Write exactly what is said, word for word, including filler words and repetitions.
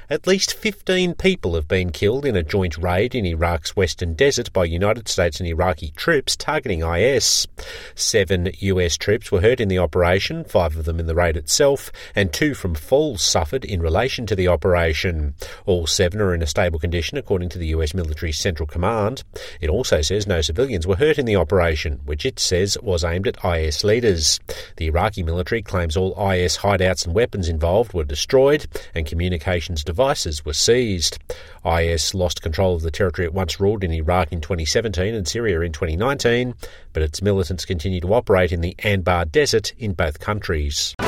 At least fifteen people have been killed in a joint raid in Iraq's western desert by United States and Iraqi troops targeting I S. Seven U S troops were hurt in the operation, five of them in the raid itself, and two from falls suffered in relation to the operation. All seven are in a stable condition, according to the U S military Central Command. It also says no civilians were hurt in the operation, which it says was aimed at I S leaders. The Iraqi military claims all I S hideouts and weapons involved were destroyed and communications devices were seized. I S lost control of the territory it once ruled in Iraq in twenty seventeen and Syria in twenty nineteen, but its militants continue to operate in the Anbar Desert in both countries.